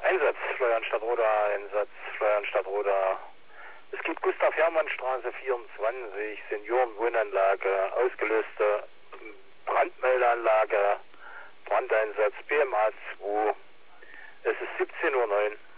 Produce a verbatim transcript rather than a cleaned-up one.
Einsatz, Steuernstadt Roda, Einsatz, Steuernstadt Roda. Es gibt Gustav-Hermann-Straße vierundzwanzig, Seniorenwohnanlage, ausgelöste Brandmeldeanlage, Brandeinsatz B M A zwei. Es ist siebzehn Uhr neun.